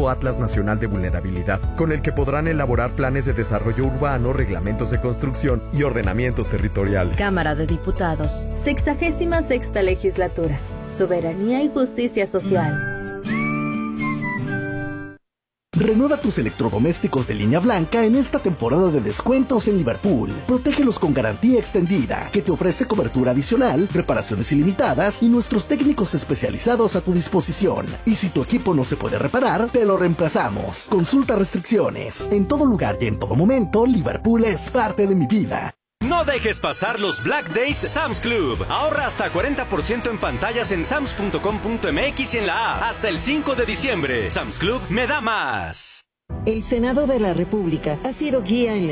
nuevo Atlas Nacional de Vulnerabilidad, con el que podrán elaborar planes de desarrollo urbano, reglamentos de construcción y ordenamientos territoriales. Cámara de Diputados. 66ª Legislatura. Soberanía y justicia social. Renueva tus electrodomésticos de línea blanca en esta temporada de descuentos en Liverpool. Protégelos con garantía extendida, que te ofrece cobertura adicional, reparaciones ilimitadas y nuestros técnicos especializados a tu disposición. Y si tu equipo no se puede reparar, te lo reemplazamos. Consulta restricciones. En todo lugar y en todo momento, Liverpool es parte de mi vida. No dejes pasar los Black Days Sam's Club. Ahorra hasta 40% en pantallas en sams.com.mx y en la app. Hasta el 5 de diciembre. Sam's Club me da más. El Senado de la República ha sido guía en la